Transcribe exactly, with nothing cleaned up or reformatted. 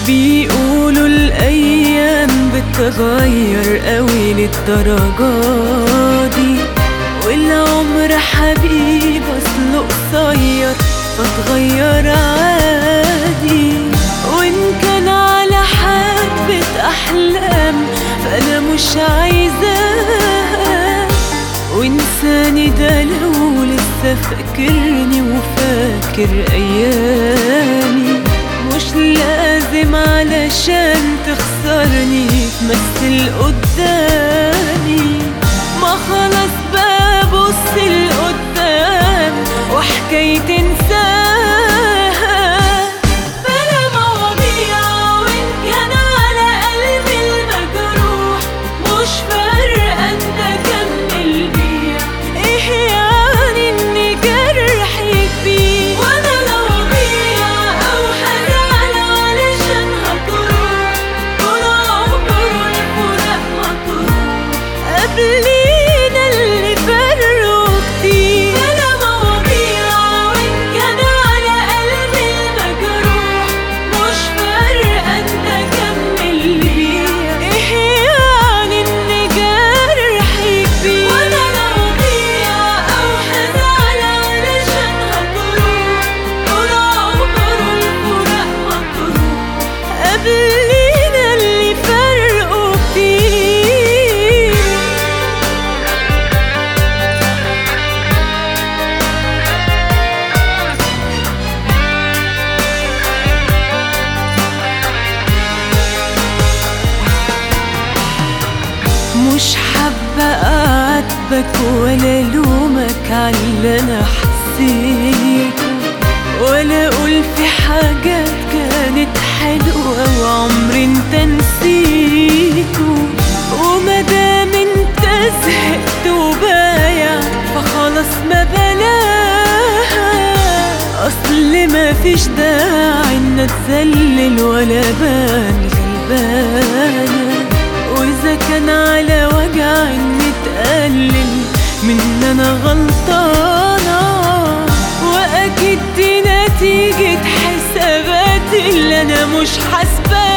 بيقولوا الأيام بتغير قوي للدرجة دي، والعمر حبيب أصله قصير فتغير عادي. وإن كان على حبة أحلام فأنا مش عايزاها، وإنساني ده لو لسه فاكرني وفاكر أيامي، مش لازم علشان تخسرني تمثل قدامي. ما خلاص ببص لقدام وحكاية تنساها، بلا مواضيع. وإن كان على قلبي المجروح مش فارقة انت كمل بيع، ايه يعني ان جرحي كبير وانا لو ضيع او حزعل علشان هتروح طول عمره الفراق مطروح. قبلينا اللي فرقوا كتير، بلا مواضيع. وإن كان على قلبي المجروح مش فارقة انت كمل بيع، ايه يعني ان جرحي كبير وانا لو ضيع او حزعل علشان هتروح طول عمره الفراق مطروح. قبلينا اللي فرقوا كتير. مش حابة أعاتبك ولا لومك على اللي أنا حسيته، ولا أقول في حاجات كانت حلوة وعمري انت نسيته. ومادام انت زهقت وبايع فخلاص ما بلاها، أصل مفيش داعي ان اتذلل ولا بان غلبانة. وإذا كان على وجع إني تقلل من أنا غلطانة، وأكيد دي نتيجة حسابات اللي أنا مش حاسباها.